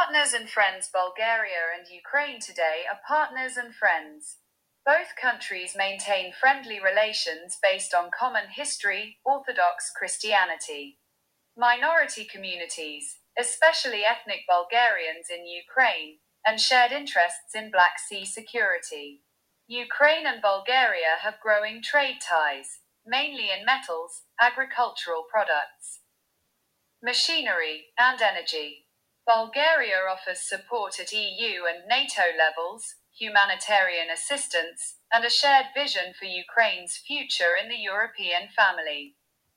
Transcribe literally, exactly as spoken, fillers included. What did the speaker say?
Partners and friends Bulgaria and Ukraine today are partners and friends. Both countries maintain friendly relations based on common history, Orthodox Christianity. Minority communities, especially ethnic Bulgarians in Ukraine, and shared interests in Black Sea security. Ukraine and Bulgaria have growing trade ties, mainly in metals, agricultural products, machinery, and energy. Bulgaria offers support at E U and NATO levels, humanitarian assistance, and a shared vision for Ukraine's future in the European family.